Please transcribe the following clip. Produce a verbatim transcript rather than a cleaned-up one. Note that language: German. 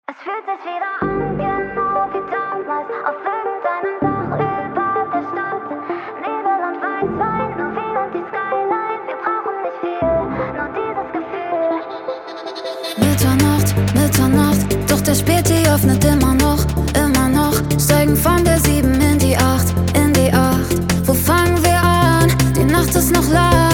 Es fühlt sich wieder an, genau wie damals, auf irgendeinem Dach über der Stadt. Nebel und Weißwein, nur wir und die Skyline. Wir brauchen nicht viel, nur dieses Gefühl. Mitternacht, Mitternacht, doch der Späti öffnet immer noch, immer noch. Steigen von der sieben in die acht, in die acht. Wo fangen wir an? Die Nacht ist noch lang.